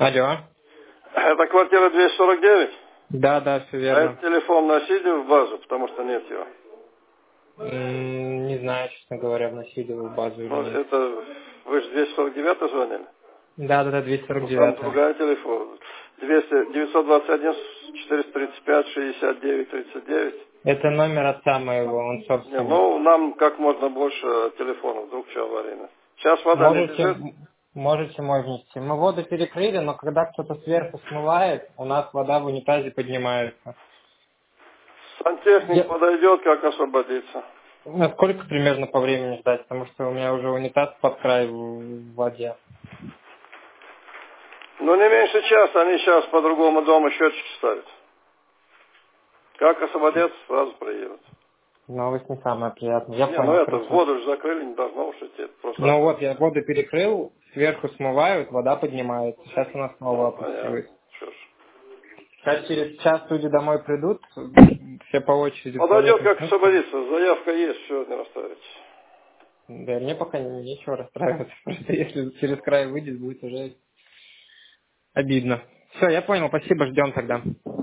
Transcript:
Алло. Это квартира 249? Да, все А верно. этот телефон носили в базу, потому что нет его? Не знаю, честно говоря, вносили его в базу или Ну, нет. это вы же 249 звонили? Да, Ну, 249. там другая телефон. 921 435 69 39. Это номер отца моего, он Не, собственник. ну, нам как можно больше телефонов, вдруг что аварийно. Сейчас вода не бежит? Можете мой внести. Мы воду перекрыли, но когда кто-то сверху смывает, у нас вода в унитазе поднимается. Сантехник подойдет, как освободиться. Сколько примерно по времени ждать? Потому что у меня уже унитаз под край в воде. Ну, не меньше часа, они сейчас по другому дому счетчики ставят. Как освободятся, сразу приедут. Новость не самая приятная. Я Не, ну понял, это, хорошо. воду же закрыли, не должно уж идти. Просто... Ну вот, я воду перекрыл, сверху смывают, вода поднимается. Сейчас она снова понятно. опустилась. Что ж. Сейчас через час люди домой придут, все по очереди. Подойдет, планету как снесут. освободиться. Заявка есть, все не расставить. Да, мне пока нечего расстраиваться. Просто если через край выйдет, будет уже обидно. Все, я понял, спасибо, ждем тогда.